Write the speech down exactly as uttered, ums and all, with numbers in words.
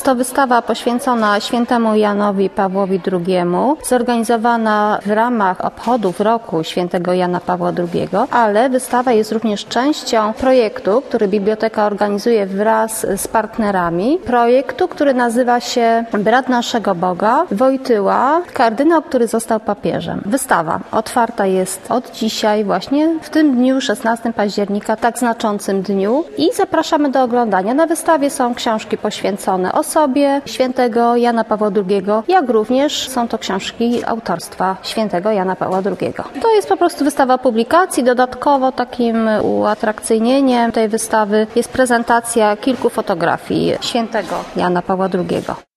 Jest to wystawa poświęcona świętemu Janowi Pawłowi drugiemu, zorganizowana w ramach obchodów roku świętego Jana Pawła drugiego, ale wystawa jest również częścią projektu, który biblioteka organizuje wraz z partnerami. Projektu, który nazywa się Brat Naszego Boga, Wojtyła, kardynał, który został papieżem. Wystawa otwarta jest od dzisiaj właśnie w tym dniu, szesnastego października, tak znaczącym dniu, i zapraszamy do oglądania. Na wystawie są książki poświęcone osobie świętego Jana Pawła drugiego, jak również są to książki autorstwa świętego Jana Pawła drugiego. To jest po prostu wystawa publikacji. Dodatkowo takim uatrakcyjnieniem tej wystawy jest prezentacja kilku fotografii świętego Jana Pawła drugiego.